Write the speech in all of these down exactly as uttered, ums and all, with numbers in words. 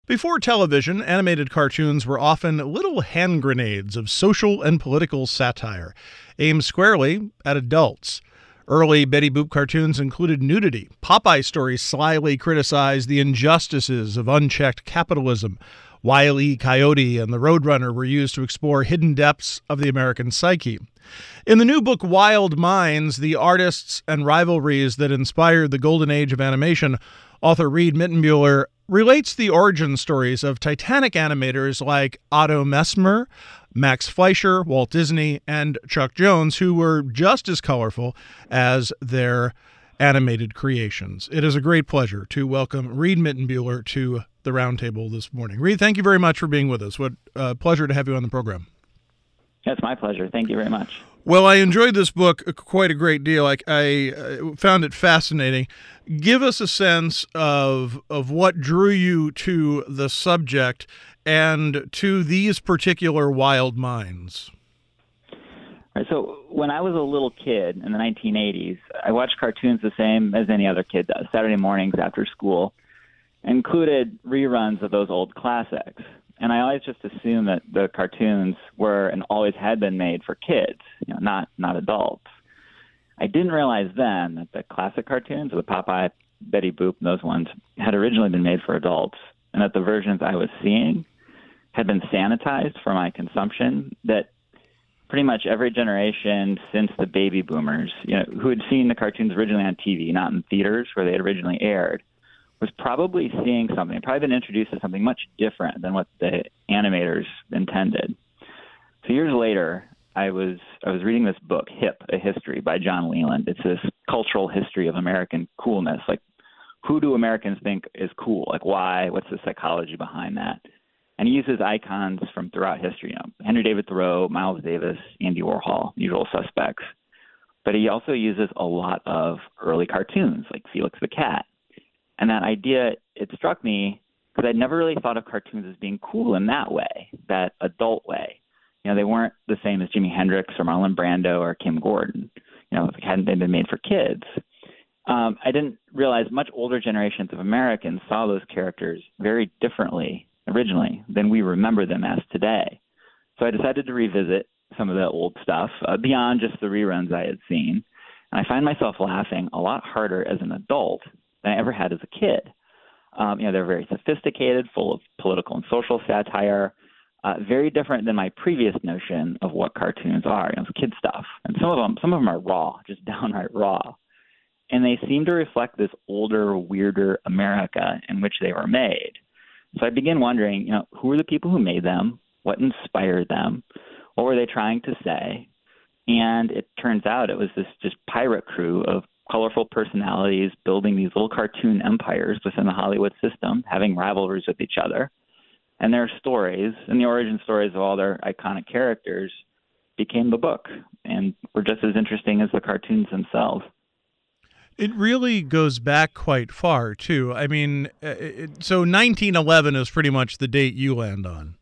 Before television, animated cartoons were often little hand grenades of social and political satire, aimed squarely at adults. Early Betty Boop cartoons included nudity. Popeye stories slyly criticized the injustices of unchecked capitalism. Wile E. Coyote and the Roadrunner were used to explore hidden depths of the American psyche. In the new book Wild Minds, The Artists and Rivalries That Inspired the Golden Age of Animation, author Reed Mittenbuehler relates the origin stories of Titanic animators like Otto Messmer, Max Fleischer, Walt Disney, and Chuck Jones, who were just as colorful as their animated creations. It is a great pleasure to welcome Reed Mittenbuehler to the roundtable this morning. Reed, thank you very much for being with us. What a pleasure to have you on the program. It's my pleasure. Thank you very much. Well, I enjoyed this book quite a great deal. I, I uh, found it fascinating. Give us a sense of of what drew you to the subject and to these particular Wild Minds. All right, so when I was a little kid in the nineteen eighties, I watched cartoons the same as any other kid does, Saturday mornings after school, included reruns of those old classics. And I always just assumed that the cartoons were and always had been made for kids, you know, not not adults. I didn't realize then that the classic cartoons, the Popeye, Betty Boop, and those ones, had originally been made for adults, and that the versions I was seeing had been sanitized for my consumption, that pretty much every generation since the baby boomers, you know, who had seen the cartoons originally on T V, not in theaters where they had originally aired, was probably seeing something, probably been introduced to something much different than what the animators intended. So years later, I was I was reading this book, Hip, A History by John Leland. It's this cultural history of American coolness. Like, who do Americans think is cool? Like, why? What's the psychology behind that? And he uses icons from throughout history, you know, Henry David Thoreau, Miles Davis, Andy Warhol, usual suspects. But he also uses a lot of early cartoons, like Felix the Cat. And that idea, it struck me because I'd never really thought of cartoons as being cool in that way, that adult way. You know, they weren't the same as Jimi Hendrix or Marlon Brando or Kim Gordon. You know, hadn't they been made for kids? Um, I didn't realize much older generations of Americans saw those characters very differently originally than we remember them as today. So I decided to revisit some of the old stuff uh, beyond just the reruns I had seen. And I find myself laughing a lot harder as an adult than I ever had as a kid. Um, you know, they're very sophisticated, full of political and social satire, uh, very different than my previous notion of what cartoons are. You know, it's kid stuff. And some of them, some of them are raw, just downright raw. And they seem to reflect this older, weirder America in which they were made. So I begin wondering, you know, who were the people who made them? What inspired them? What were they trying to say? And it turns out it was this just pirate crew of colorful personalities building these little cartoon empires within the Hollywood system, having rivalries with each other. And their stories and the origin stories of all their iconic characters became the book and were just as interesting as the cartoons themselves. It really goes back quite far, too. I mean, it, so nineteen eleven is pretty much the date you land on.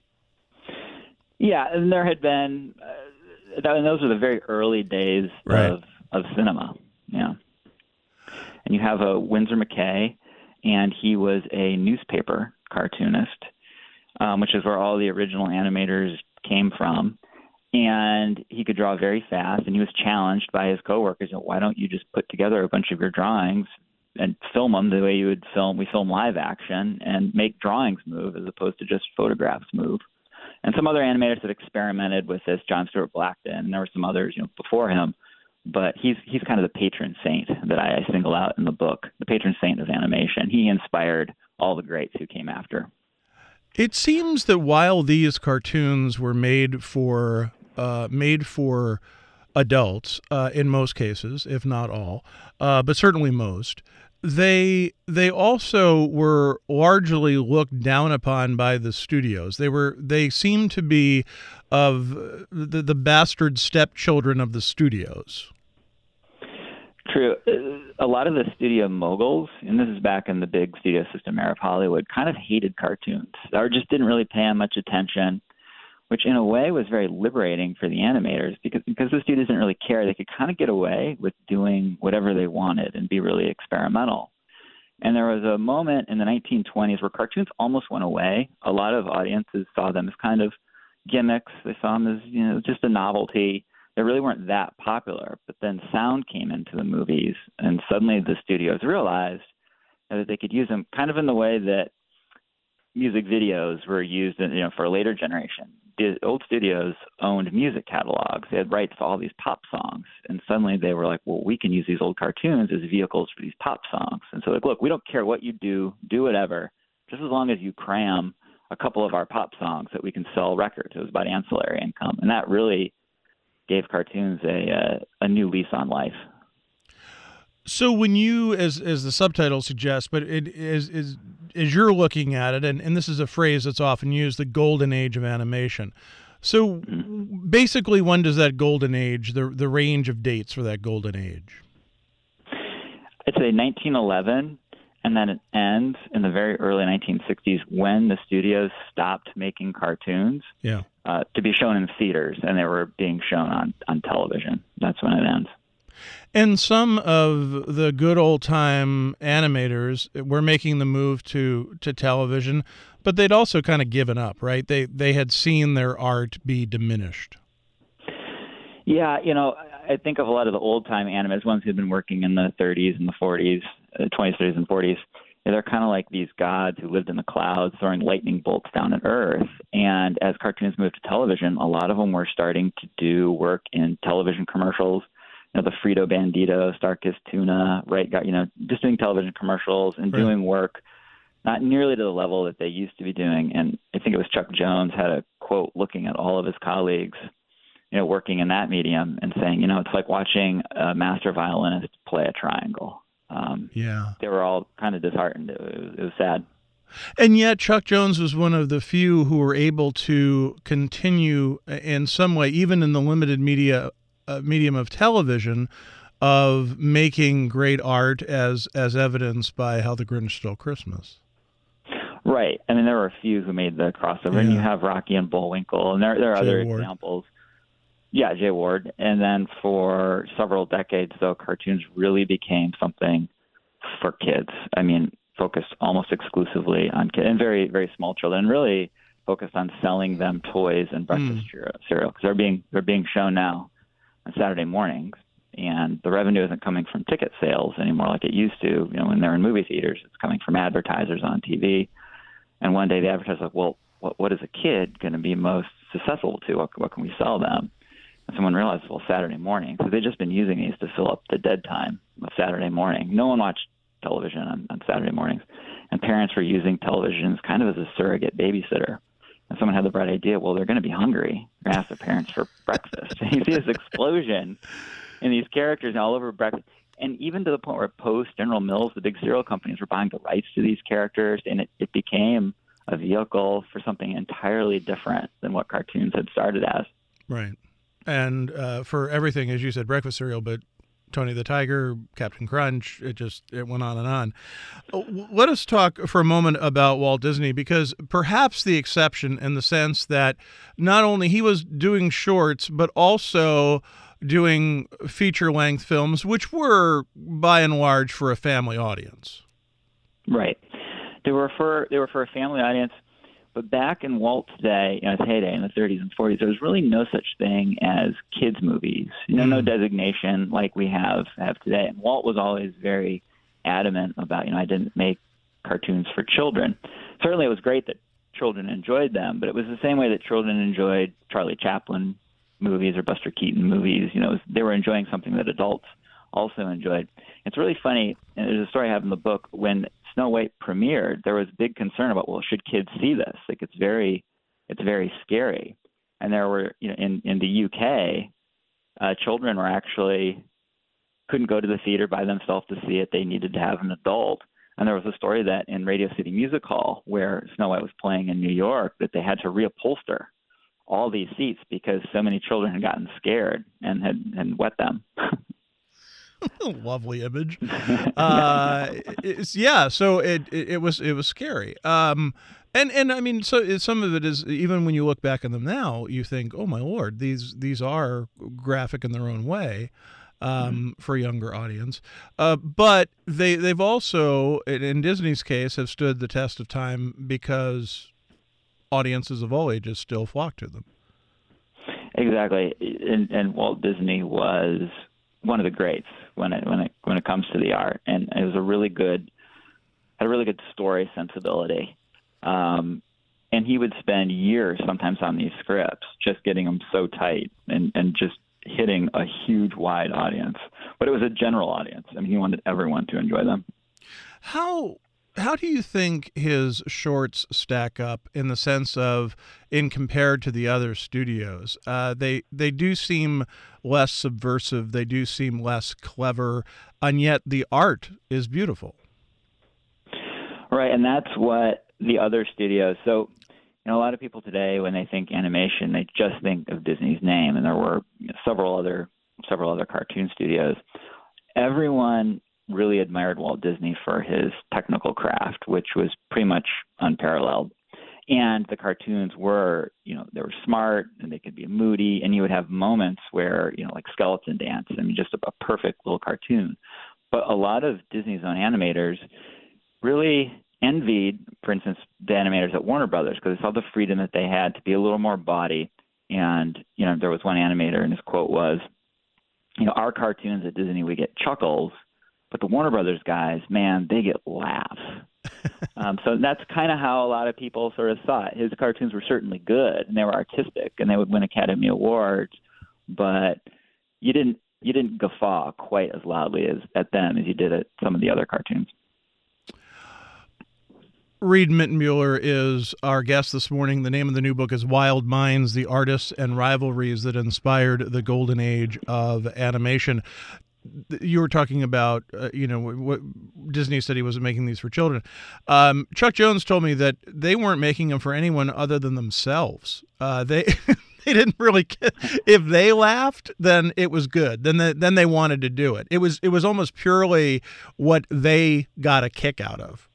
Yeah, and there had been, uh, and those were the very early days right. of, of cinema. Yeah. And you have a Winsor McKay, and he was a newspaper cartoonist, um, which is where all the original animators came from. And he could draw very fast, and he was challenged by his coworkers. You know, why don't you just put together a bunch of your drawings and film them the way you would film, we film live action, and make drawings move as opposed to just photographs move. And some other animators had experimented with this, John Stuart Blackton, and there were some others, you know, before him. But he's he's kind of the patron saint that I single out in the book, the patron saint of animation. He inspired all the greats who came after. It seems that while these cartoons were made for uh, made for adults, uh, in most cases, if not all, uh, but certainly most, they they also were largely looked down upon by the studios. They were they seemed to be of the, the bastard stepchildren of the studios. True. A lot of the studio moguls, and this is back in the big studio system era of Hollywood, kind of hated cartoons or just didn't really pay them much attention, which in a way was very liberating for the animators because, because the studios didn't really care. They could kind of get away with doing whatever they wanted and be really experimental. And there was a moment in the nineteen twenties where cartoons almost went away. A lot of audiences saw them as kind of gimmicks. They saw them as, you know, just a novelty. They really weren't that popular. But then sound came into the movies, and suddenly the studios realized that they could use them kind of in the way that music videos were used, in, you know, for a later generation. The old studios owned music catalogs. They had rights to all these pop songs. And suddenly they were like, well, we can use these old cartoons as vehicles for these pop songs. And so, like, look, we don't care what you do, do whatever, just as long as you cram a couple of our pop songs that we can sell records. It was about ancillary income. And that really gave cartoons a, uh, a new lease on life. So when you, as as the subtitle suggests, but it is is as you're looking at it, and, and this is a phrase that's often used, the golden age of animation. So mm-hmm. basically, when does that golden age, the the range of dates for that golden age? I'd say nineteen eleven, and then it ends in the very early nineteen sixties when the studios stopped making cartoons yeah. uh, to be shown in theaters, and they were being shown on, on television. That's when it ends. And some of the good old-time animators were making the move to, to television, but they'd also kind of given up, right? They they had seen their art be diminished. Yeah, you know, I think of a lot of the old-time animators, ones who've been working in the thirties and the forties, uh, twenties, thirties, and forties. They're kind of like these gods who lived in the clouds throwing lightning bolts down at Earth. And as cartoons moved to television, a lot of them were starting to do work in television commercials. You know, the Frito Bandito, Starkist Tuna, right? Got, you know, just doing television commercials and right. doing work not nearly to the level that they used to be doing. And I think it was Chuck Jones had a quote looking at all of his colleagues, you know, working in that medium and saying, you know, it's like watching a master violinist play a triangle. Um, yeah. They were all kind of disheartened. It was, it was sad. And yet Chuck Jones was one of the few who were able to continue in some way, even in the limited media uh, medium of television, of making great art, as as evidenced by How the Grinch Stole Christmas. Right. I mean, there were a few who made the crossover, yeah. and you have Rocky and Bullwinkle, and there there are Jay other Ward. examples. Yeah, Jay Ward. And then for several decades, though, cartoons really became something for kids. I mean, focused almost exclusively on kids, and very, very small children, really focused on selling them toys and breakfast mm. cereal, because they're being, they're being shown now on Saturday mornings, and the revenue isn't coming from ticket sales anymore like it used to. You know, when they're in movie theaters, it's coming from advertisers on T V. And one day the advertiser's like, well, what, what is a kid going to be most susceptible to? What, what can we sell them? And someone realized, well, Saturday morning, because they've just been using these to fill up the dead time of Saturday morning. No one watched television on, on Saturday mornings, and parents were using televisions kind of as a surrogate babysitter. And someone had the bright idea, well, they're going to be hungry. They're going to ask their parents for breakfast. And you see this explosion in these characters all over breakfast. And even to the point where Post, General Mills, the big cereal companies were buying the rights to these characters, and it, it became a vehicle for something entirely different than what cartoons had started as. Right. And uh, for everything, as you said, breakfast cereal, but Tony the Tiger, Captain Crunch, it just it went on and on. Let us talk for a moment about Walt Disney, because perhaps the exception in the sense that not only he was doing shorts, but also doing feature-length films, which were, by and large, for a family audience. Right. They were for they were for a family audience, but back in Walt's day, you know, his heyday in the thirties and forties, there was really no such thing as kids' movies. You know, mm. no designation like we have have today. And Walt was always very adamant about, you know, I didn't make cartoons for children. Certainly, it was great that children enjoyed them, but it was the same way that children enjoyed Charlie Chaplin movies or Buster Keaton movies. You know, it was, they were enjoying something that adults also enjoyed. It's really funny, and there's a story I have in the book. When Snow White premiered, there was big concern about, well, should kids see this? Like, it's very, it's very scary. And there were, you know, in, in the U K, uh, children were actually couldn't go to the theater by themselves to see it. They needed to have an adult. And there was a story that in Radio City Music Hall, where Snow White was playing in New York, that they had to reupholster all these seats because so many children had gotten scared and had and wet them. Lovely image. Uh, it's, yeah, so it, it it was it was scary. Um, and and I mean, so it, some of it is, even when you look back on them now, you think, oh my Lord, these these are graphic in their own way. um, for a younger audience. Uh, but they, they've also, in, in Disney's case, have stood the test of time because audiences of all ages still flock to them. Exactly. And, and Walt Disney was one of the greats when it, when it, when it comes to the art. And it was a really good, had a really good story sensibility. Um, and he would spend years sometimes on these scripts, just getting them so tight and, and just hitting a huge wide audience. But it was a general audience. I mean, he wanted everyone to enjoy them. How how do you think his shorts stack up in the sense of, in compared to the other studios? Uh, they they do seem less subversive. They do seem less clever, and yet the art is beautiful. Right, and that's what the other studios. So, you know, a lot of people today, when they think animation, they just think of Disney's name, and there were you know, several other several other cartoon studios. Everyone really admired Walt Disney for his technical craft, which was pretty much unparalleled. And the cartoons were, you know, they were smart and they could be moody, and you would have moments where, you know, like Skeleton Dance. I mean, just a, a perfect little cartoon. But a lot of Disney's own animators really envied, for instance, the animators at Warner Brothers, because they saw the freedom that they had to be a little more body. And, you know, there was one animator, and his quote was, you know, our cartoons at Disney, we get chuckles, but the Warner Brothers guys, man, they get laughs. um, so that's kind of how a lot of people sort of saw it. His cartoons were certainly good, and they were artistic, and they would win Academy Awards, but you didn't you didn't guffaw quite as loudly as at them as you did at some of the other cartoons. Reed Mittenmuller is our guest this morning. The name of the new book is Wild Minds, The Artists and Rivalries That Inspired the Golden Age of Animation. You were talking about, uh, you know, what Disney said he wasn't making these for children. Um, Chuck Jones told me that they weren't making them for anyone other than themselves. Uh, they they didn't really care. If they laughed, then it was good. Then they, then they wanted to do it. It was it was almost purely what they got a kick out of.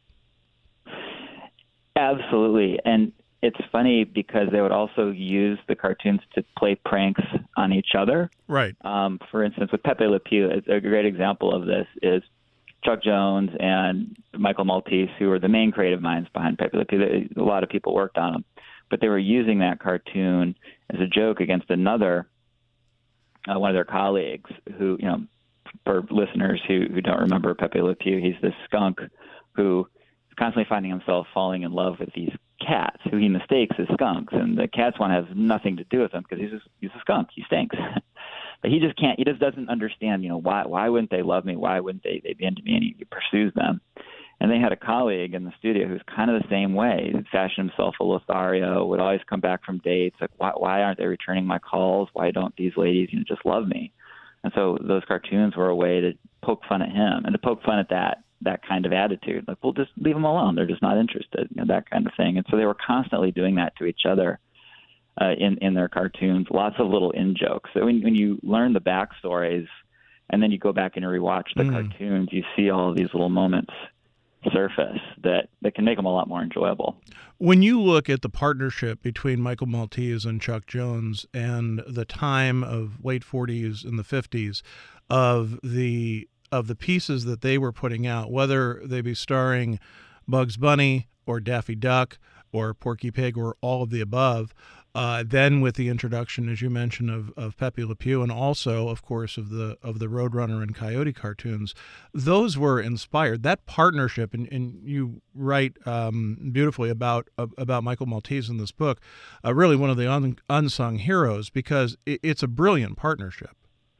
Absolutely. And it's funny because they would also use the cartoons to play pranks on each other. Right. Um, for instance, with Pepe Le Pew, a great example of this is Chuck Jones and Michael Maltese, who are the main creative minds behind Pepe Le Pew. A lot of people worked on them, but they were using that cartoon as a joke against another, uh, one of their colleagues who, you know, for listeners who, who don't remember Pepe Le Pew, he's this skunk who is constantly finding himself falling in love with these cats who he mistakes as skunks, and the cats want to have nothing to do with him because he's a, he's a skunk. He stinks. But he just can't. He just doesn't understand. You know, why why wouldn't they love me? Why wouldn't they they be into me? And he, he pursues them. And they had a colleague in the studio who's kind of the same way. He fashioned himself a Lothario. Would always come back from dates. Like, why why aren't they returning my calls? Why don't these ladies, you know, just love me? And so those cartoons were a way to poke fun at him and to poke fun at that. that kind of attitude, like, well, just leave them alone. They're just not interested, you know, that kind of thing. And so they were constantly doing that to each other uh, in, in their cartoons, lots of little in-jokes. So when, when you learn the backstories and then you go back and you rewatch the mm. cartoons, you see all of these little moments surface that, that can make them a lot more enjoyable. When you look at the partnership between Michael Maltese and Chuck Jones and the time of late forties and the fifties of the of the pieces that they were putting out, whether they be starring Bugs Bunny or Daffy Duck or Porky Pig or all of the above, uh, then with the introduction, as you mentioned, of, of Pepe Le Pew, and also, of course, of the of the Roadrunner and Coyote cartoons, those were inspired. That partnership, and, and you write um, beautifully about uh, about Michael Maltese in this book, uh, really one of the un, unsung heroes, because it, it's a brilliant partnership.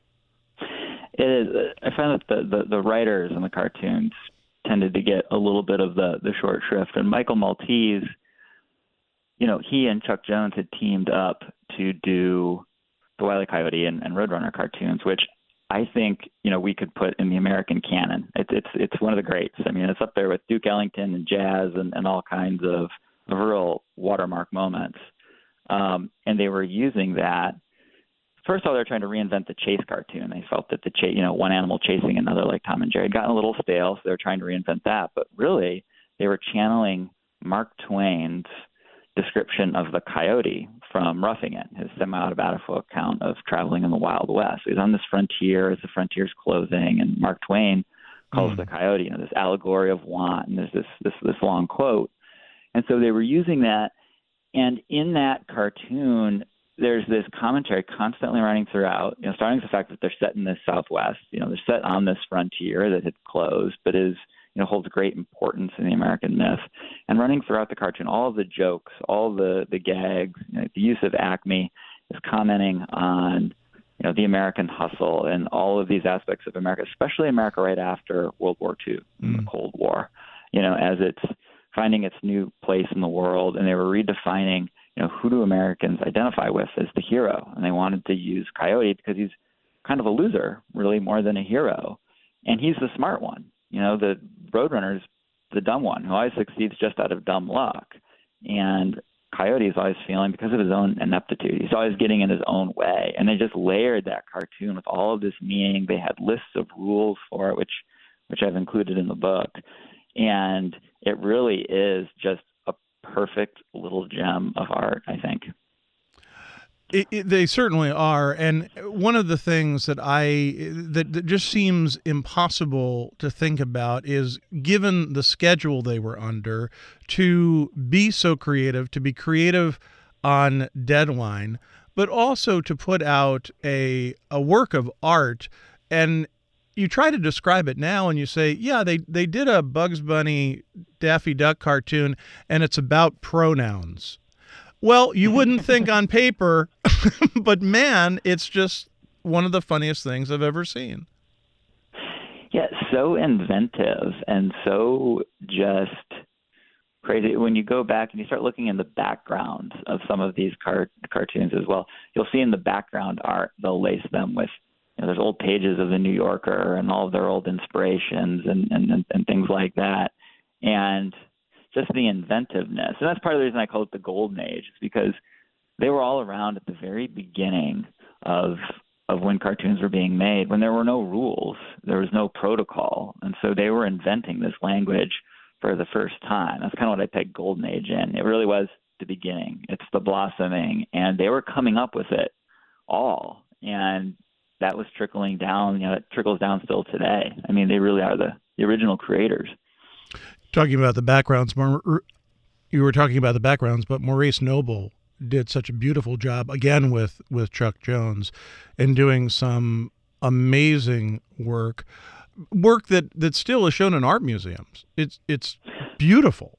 It is. I found that the, the, the writers in the cartoons tended to get a little bit of the, the short shrift. And Michael Maltese, you know, he and Chuck Jones had teamed up to do the Wile E. Coyote and, and Roadrunner cartoons, which I think, you know, we could put in the American canon. It, it's it's one of the greats. I mean, it's up there with Duke Ellington and jazz and, and all kinds of, of real watermark moments. Um, and they were using that. First of all, they're trying to reinvent the chase cartoon. They felt that the chase, you know, one animal chasing another like Tom and Jerry had gotten a little stale, so they're trying to reinvent that. But really, they were channeling Mark Twain's description of the coyote from Roughing It, his semi-autobiographical account of traveling in the Wild West. So he's on this frontier as the frontier's closing, and Mark Twain calls mm. the coyote, you know, this allegory of want, and there's this this this long quote. And so they were using that, and in that cartoon, there's this commentary constantly running throughout, you know, starting with the fact that they're set in the Southwest, you know, they're set on this frontier that had closed, but is, you know, holds great importance in the American myth. And running throughout the cartoon, all of the jokes, all the, the gags, you know, the use of Acme is commenting on, you know, the American hustle and all of these aspects of America, especially America right after World War Two, mm. the Cold War, you know, as it's finding its new place in the world. And they were redefining, you know, who do Americans identify with as the hero? And they wanted to use Coyote because he's kind of a loser, really, more than a hero. And he's the smart one. You know, the Roadrunner's the dumb one who always succeeds just out of dumb luck. And Coyote is always feeling, because of his own ineptitude, he's always getting in his own way. And they just layered that cartoon with all of this meaning. They had lists of rules for it, which, which I've included in the book. And it really is just a perfect little gem of art, I think. It, it, they certainly are, and one of the things that I that, that just seems impossible to think about is, given the schedule they were under, to be so creative, to be creative on deadline, but also to put out a a work of art. And you try to describe it now, and you say, yeah, they they did a Bugs Bunny Daffy Duck cartoon, and it's about pronouns. Well, you wouldn't think on paper, but man, it's just one of the funniest things I've ever seen. Yeah, so inventive and so just crazy. When you go back and you start looking in the background of some of these car- cartoons as well, you'll see in the background art, they'll lace them with, you know, there's old pages of the New Yorker and all of their old inspirations and, and, and, and things like that. And just the inventiveness. And that's part of the reason I call it the Golden Age, is because they were all around at the very beginning of of when cartoons were being made, when there were no rules, there was no protocol. And so they were inventing this language for the first time. That's kind of what I peg Golden Age in. It really was the beginning. It's the blossoming. And they were coming up with it all. And that was trickling down, you know, it trickles down still today. I mean, they really are the, the original creators. Talking about the backgrounds, you were talking about the backgrounds, but Maurice Noble did such a beautiful job, again with, with Chuck Jones, in doing some amazing work, work that, that still is shown in art museums. It's it's beautiful.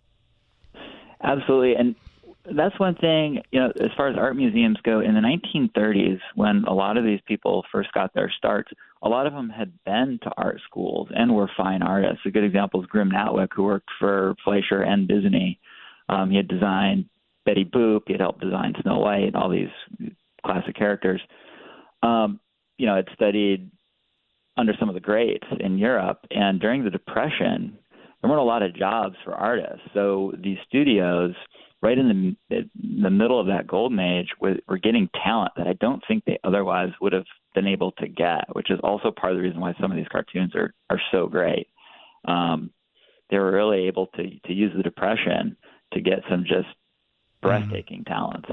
Absolutely, and that's one thing, you know, as far as art museums go, in the nineteen thirties, when a lot of these people first got their starts, a lot of them had been to art schools and were fine artists. A good example is Grim Natwick, who worked for Fleischer and Disney. Um, he had designed Betty Boop. He had helped design Snow White, all these classic characters. Um, you know, had studied under some of the greats in Europe. And during the Depression, there weren't a lot of jobs for artists. So these studios, right in the, in the middle of that golden age, were, were getting talent that I don't think they otherwise would have been able to get, which is also part of the reason why some of these cartoons are, are so great. Um, they were really able to, to use the Depression to get some just breathtaking mm-hmm. talent.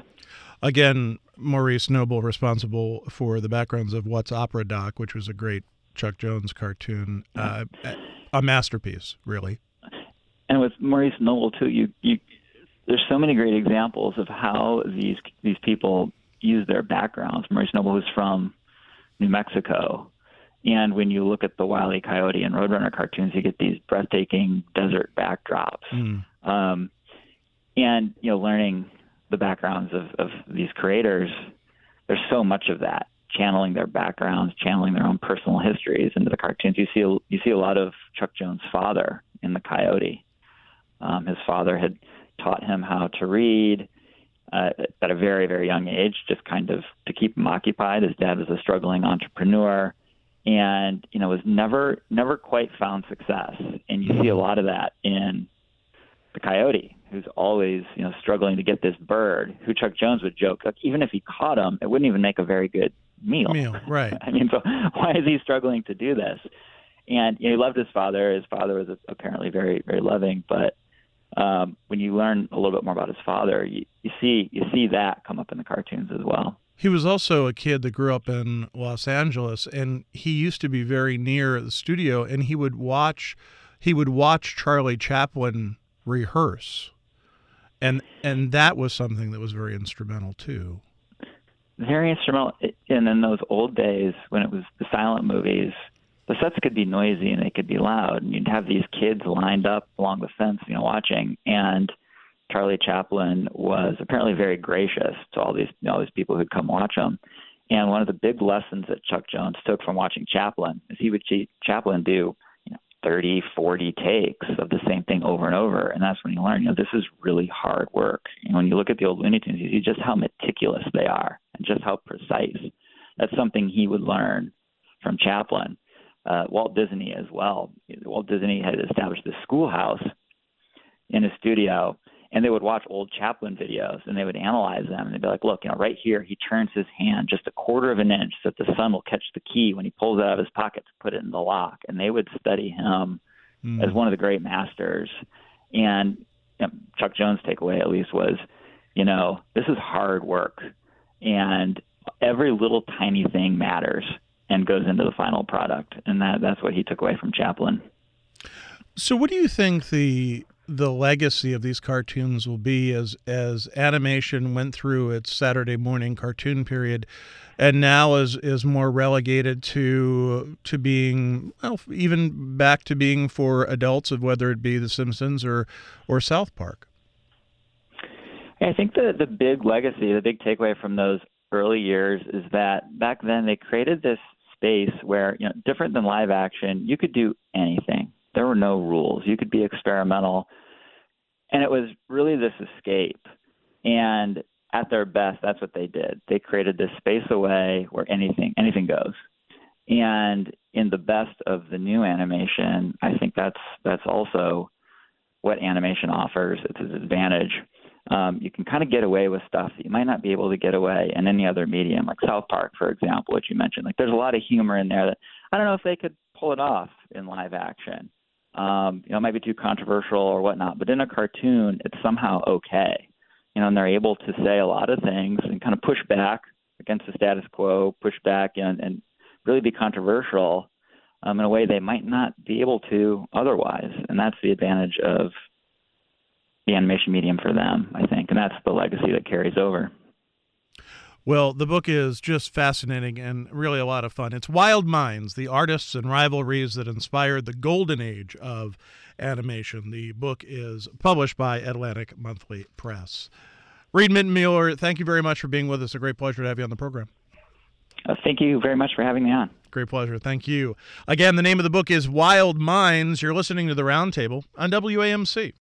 Again, Maurice Noble responsible for the backgrounds of What's Opera Doc, which was a great Chuck Jones cartoon, uh, a masterpiece, really. And with Maurice Noble, too, you, you there's so many great examples of how these these people use their backgrounds. Maurice Noble was from New Mexico, and when you look at the Wile E. Coyote and Roadrunner cartoons, you get these breathtaking desert backdrops. Mm. Um, and, you know, learning the backgrounds of, of these creators, there's so much of that, channeling their backgrounds, channeling their own personal histories into the cartoons. You see, you see a lot of Chuck Jones' father in the Coyote. Um, his father had taught him how to read uh, at a very, very young age, just kind of to keep him occupied. His dad was a struggling entrepreneur, and you know was never, never quite found success. And you see a lot of that in the Coyote, who's always, you know, struggling to get this bird, who Chuck Jones would joke, like, even if he caught him, it wouldn't even make a very good meal. Meal, right. I mean, so why is he struggling to do this? And you know, he loved his father. His father was apparently very, very loving, but um, when you learn a little bit more about his father, you, you see you see that come up in the cartoons as well. He was also a kid that grew up in Los Angeles, and he used to be very near the studio, and he would watch he would watch Charlie Chaplin rehearse. And and that was something that was very instrumental too. Very instrumental. And in those old days when it was the silent movies, the sets could be noisy and they could be loud, and you'd have these kids lined up along the fence, you know, watching. And Charlie Chaplin was apparently very gracious to all these you know, all these people who'd come watch him. And one of the big lessons that Chuck Jones took from watching Chaplin is he would see Chaplin do you know, thirty, forty takes of the same thing over and over. And that's when you learn, you know, this is really hard work. You know, when you look at the old Looney Tunes, you see just how meticulous they are and just how precise. That's something he would learn from Chaplin. Uh, Walt Disney as well. Walt Disney had established this schoolhouse in his studio, and they would watch old Chaplin videos, and they would analyze them, and they'd be like, look, you know, right here, he turns his hand just a quarter of an inch so that the sun will catch the key when he pulls it out of his pocket to put it in the lock. And they would study him mm. as one of the great masters. And you know, Chuck Jones' takeaway, at least, was, you know, this is hard work, and every little tiny thing matters and goes into the final product. And that that's what he took away from Chaplin. So what do you think the the legacy of these cartoons will be as as animation went through its Saturday morning cartoon period and now is is more relegated to to being, well, even back to being for adults, of whether it be The Simpsons or or South Park? I think the the big legacy, the big takeaway from those early years is that back then they created this space where, you know, different than live action, you could do anything. There were no rules. You could be experimental. And it was really this escape. And at their best, that's what they did. They created this space away where anything anything goes. And in the best of the new animation, I think that's that's also what animation offers. It's its advantage. Um, you can kind of get away with stuff that you might not be able to get away in any other medium, like South Park, for example, which you mentioned. Like, there's a lot of humor in there that I don't know if they could pull it off in live action. Um, you know, it might be too controversial or whatnot, but in a cartoon, it's somehow okay. You know, and they're able to say a lot of things and kind of push back against the status quo, push back and, and really be controversial um, in a way they might not be able to otherwise. And that's the advantage of the animation medium for them, I think, and that's the legacy that carries over. Well, the book is just fascinating and really a lot of fun. It's Wild Minds, the artists and rivalries that inspired the golden age of animation. The book is published by Atlantic Monthly Press. Reed Mittenmuller, thank you very much for being with us. A great pleasure to have you on the program. Uh, thank you very much for having me on. Great pleasure. Thank you. Again, the name of the book is Wild Minds. You're listening to The Roundtable on W A M C.